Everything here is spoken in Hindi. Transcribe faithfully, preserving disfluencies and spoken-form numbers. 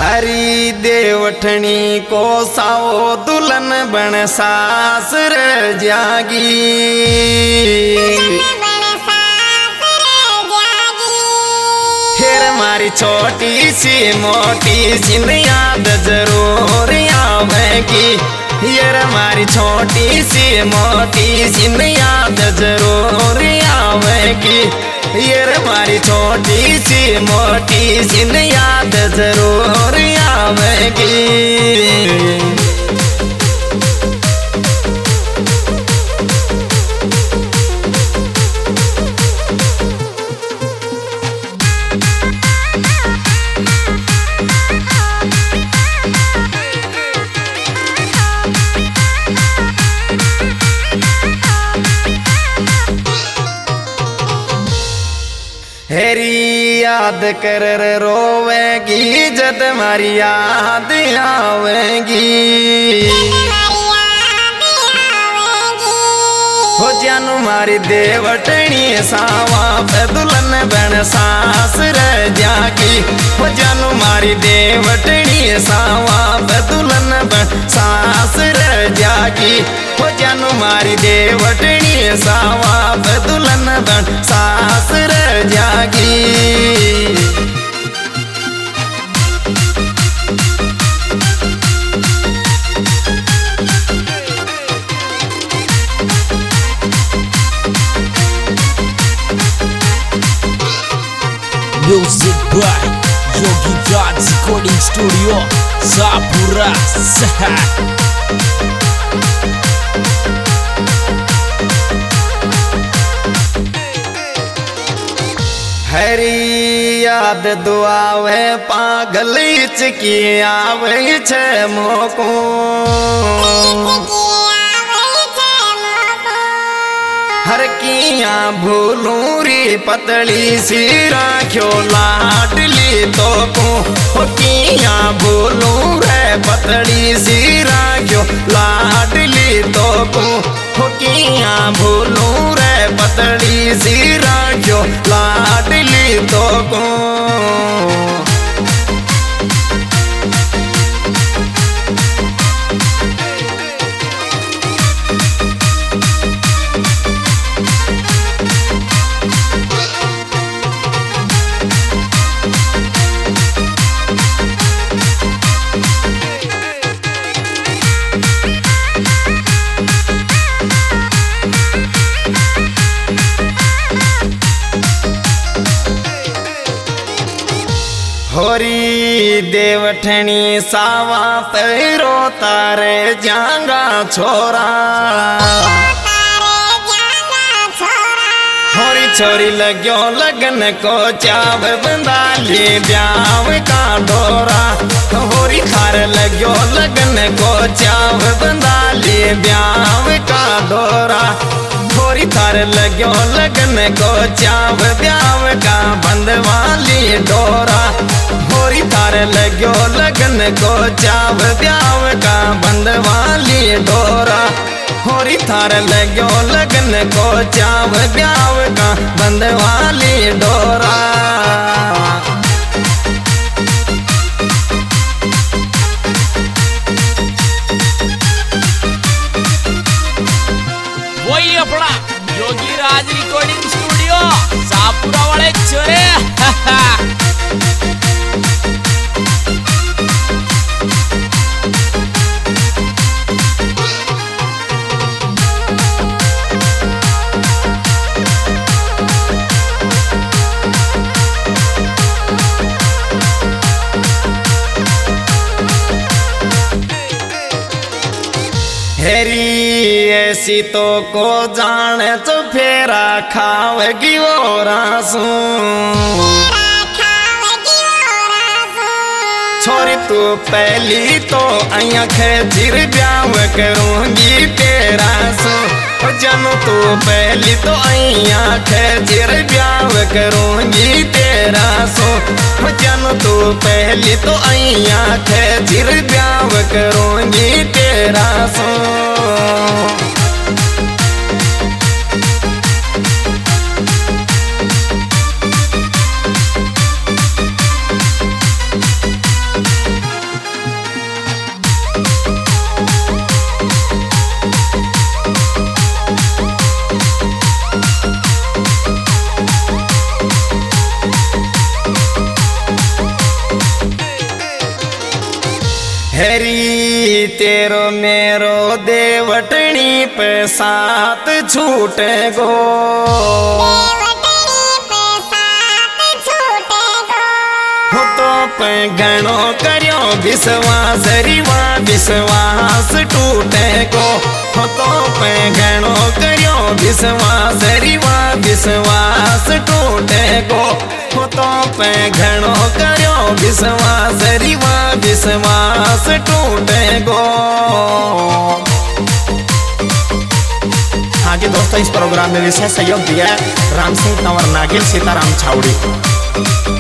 हरी देवठनी को साओ दुल्हन बन सास रे जागी। फिर मारी छोटी सी मोटी सी याद जरूर आवेगी। यार मारी छोटी सी मोटी सी याद जरूर आवेगी। यार मारी छोटी सी मोटी सी याद जरूर आवेगी। हेरी याद कर रोवेगी जद मारी याद आवेगी। हो जानू मारी देवटनी सावा पे दुल्हन बन सास रह जागी। हो जानू मारी देवटनी सावा पे दुल्हन बन सास रह जागी। हो जानू मारी देवटनी सावा पे दुल्हन बन सास रह जागी। Music by Yogi Dance Recording Studio, Sapura. हरी याद दुआवे पागल की आवे छे मोको। हर किया भूलूं री पतली सी राख्यो लाडली तो को। हो किया भूलूं रे पतली सी राख्यो लाडली तो को। हो किया भूलूं रे पतली सी राख्यो लाडली तो को। होरी देवठनी सावा पैरो तारे जांगा छोरा। होरी छोरी लग्यो लगन को चाव बंदाली ब्याव का डोरा। होरी थार लग्यो लगन को चाव बंदाली ब्याव का डोरा। होरी थार लग्यो लगन को चाव ब्याव का बंदवाली डोरा। होरी थार लग्यो लगन को चाव ब्याव का बंदवाली डोरा। होरी थार लग्यो लगन को चाव ब्याव का बंदवाली डोरा। वही अपना योगी राज रिकॉर्डिंग स्टूडियो सापुरा वाले छोरे। हेरी ऐसी तो को जाने तो फेरा खावेगी वो रासू। छोरी तू पहली तो आया खिर ब्याव करूंगी तेरा सो। जानू तू पहली तो आया खिर ब्याव करूंगी तेरा सो। जानू तू पहली तो आया खिर ब्याव करूंगी तेरा सो। हरी तेरो मेरो देवटनी पे साथ छूटे गो, हो तो पे गणो करियो विश्वास रिवा विश्वास टूटे गो, हो तो पे गणो करियो विश्वास रिवा विश्वास टूटे गो, हो तो पे गणो करियो विश्वास रिवा विश्वास टूटे गो। हाँ जी दोस्तों, इस प्रोग्राम में विशेष सहयोग दिया राम सिंह तंवर नागिल सीताराम छावड़ी।